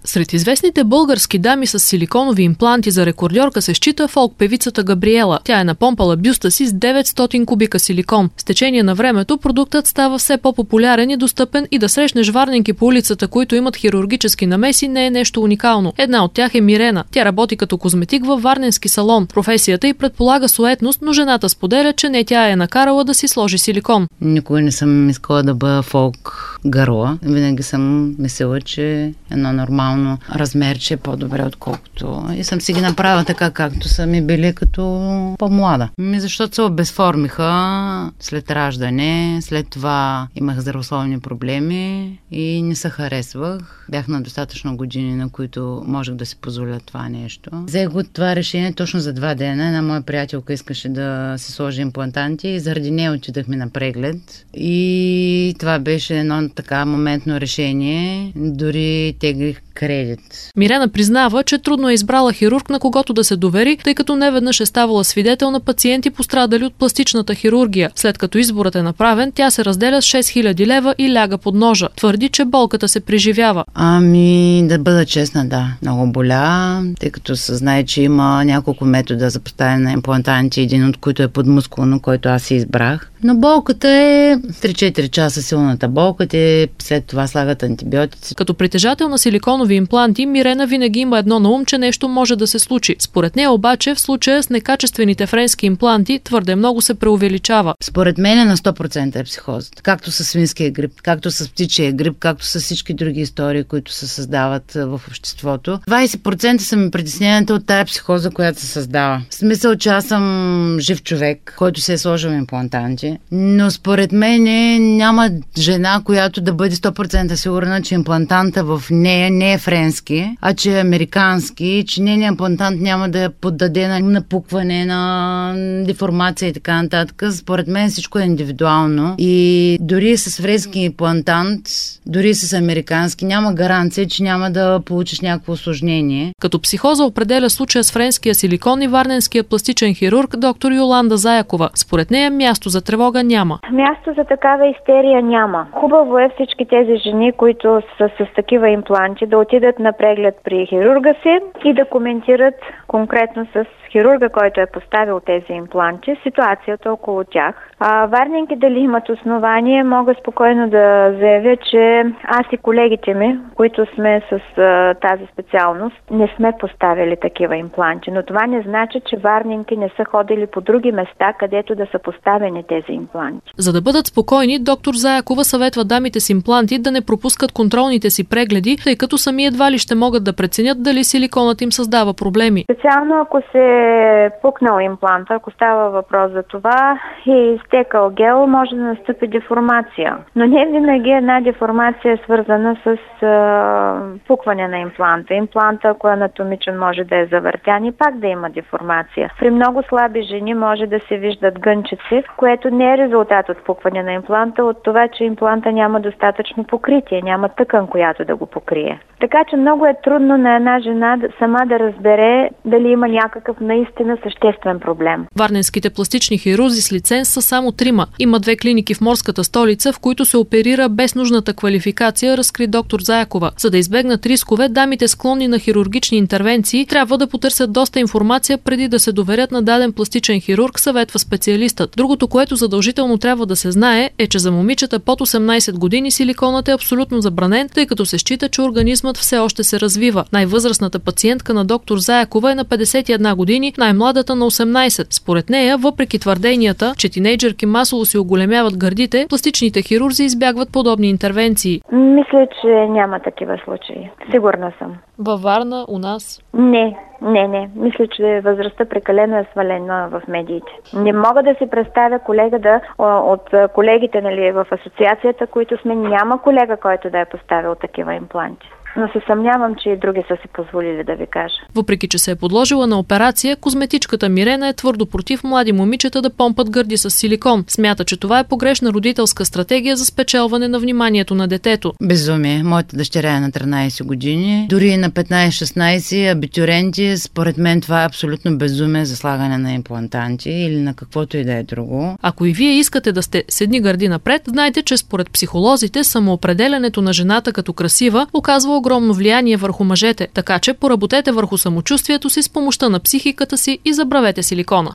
Сред известните български дами с силиконови импланти за рекордьорка се счита фолк-певицата Габриела. Тя е напомпала бюста си с 900 кубика силикон. С течение на времето продуктът става все по-популярен и достъпен и да срещнеш варненки по улицата, които имат хирургически намеси, не е нещо уникално. Една от тях е Мирена. Тя работи като козметик във варненски салон. Професията й предполага суетност, но жената споделя, че не тя е накарала да си сложи силикон. Никога не съм искала да бъда фолк гърла. Винаги съм мислила, че едно нормално размерче е по-добре отколкото. И съм си ги направила така, както са ми били като по-млада. Защото се обезформиха след раждане, след това имах здравословни проблеми и не се харесвах. Бях на достатъчно години, на които можех да си позволя това нещо. Взех го това решение точно за 2 дена. Една моя приятелка искаше да се сложи имплантанти и заради нея отидахме на преглед. И това беше едно така моментно решение. Дори теглих кредит. Мирена признава, че трудно е избрала хирург, на когото да се довери, тъй като неведнъж е ставала свидетел на пациенти, пострадали от пластичната хирургия. След като изборът е направен, тя се разделя с 6000 лева и ляга под ножа. Твърди, че болката се преживява. Да бъда честна, да. Много боля, тъй като се знае, че има няколко метода за поставяне на имплантанти, един от които е подмускулно, който аз си избрах. Но болката е 3-4 часа силната болка, те след това слагат антибиотици. Като притежател на силиконови импланти, Мирена винаги има едно на ум, че нещо може да се случи. Според нея обаче, в случая с некачествените френски импланти, твърде много се преувеличава. Според мен на 100% е психозата. Както с свинския грип, както с птичия грип, както с всички други истории, които се създават в обществото. 20% са ми притесненията от тая психоза, която се създава. В смисъл, че аз съм жив човек, който се е сложил имплантанти, но според мен няма жена, която да бъде 100% сигурна, че имплантанта в нея не е френски, а че е американски, че нейният имплантант няма да я поддаде на напукване, на деформация и така нататък. Според мен всичко е индивидуално и дори с френски имплантант, дори с американски, няма гаранция, че няма да получиш някакво усложнение. Като психоза определя случая с френския силикон и варненския пластичен хирург доктор Йоланда Заякова. Според нея място за тревога няма. Място за такава истерия няма. Хубаво е всички тези жени, които са с такива импланти, да отидат на преглед при хирурга си и да коментират конкретно с хирурга, който е поставил тези импланти, ситуацията около тях. Варненки дали имат основание, мога спокойно да заявя, че аз и колегите ми, които сме с тази специалност, не сме поставили такива импланти. Но това не значи, че варненки не са ходили по други места, където да са поставени тези импланти. За да бъдат спокойни, доктор Заякова съветва дамите с импланти да не пропускат контролните си прегледи, тъй като сами едва ли ще могат да преценят дали силиконът им създава проблеми. Специално ако се е пукнал импланта, ако става въпрос за това и изтекал гел, може да настъпи деформация. Но не винаги една деформация е свързана с пукване на импланта. Импланта, ако е анатомичен, може да е завъртян и пак да има деформация. При много слаби жени може да се виждат гънчици, което не е резултат от пукване на импланта, от това, че импланта няма достатъчно покритие, няма тъкан, която да го покрие. Така че много е трудно на една жена сама да разбере дали има някакъв наистина съществен проблем. Варненските пластични хирурзи с лиценз са само 3. Има 2 клиники в морската столица, в които се оперира без нужната квалификация, разкри доктор Заякова. За да избегнат рискове, дамите склонни на хирургични интервенции трябва да потърсят доста информация преди да се доверят на даден пластичен хирург, съветва специалистът. Другото, което задължително трябва да се знае, е, че за момичета под 18 години силиконът е абсолютно забранен, тъй като се счита, че организмът все още се развива. Най-възрастната пациентка на доктор Заякова е на 51 години, най-младата на 18. Според нея, въпреки твърденията, че тинейджърки масово си оголемяват гърдите, пластичните хирурзи избягват подобни интервенции. Мисля, че няма такива случаи. Сигурна съм. Във Варна, у нас? Не. Мисля, че възрастта прекалено е свалена в медиите. Не мога да си представя от колегите в асоциацията, които сме, няма колега, който да е поставил такива импланти. Но се съмнявам, че и други са си позволили, да ви кажа. Въпреки че се е подложила на операция, козметичката Мирена е твърдо против млади момичета да помпат гърди с силикон. Смята, че това е погрешна родителска стратегия за спечелване на вниманието на детето. Безумие. Моята дъщеря е на 13 години. Дори на 15-16 абитюренти, според мен това е абсолютно безумие за слагане на имплантанти или на каквото и да е друго. Ако и вие искате да сте с едни гърди напред, знайте, че според психолозите самоопределянето на жената като красива оказва огромно влияние върху мъжете, така че поработете върху самочувствието си с помощта на психиката си и забравете силикона.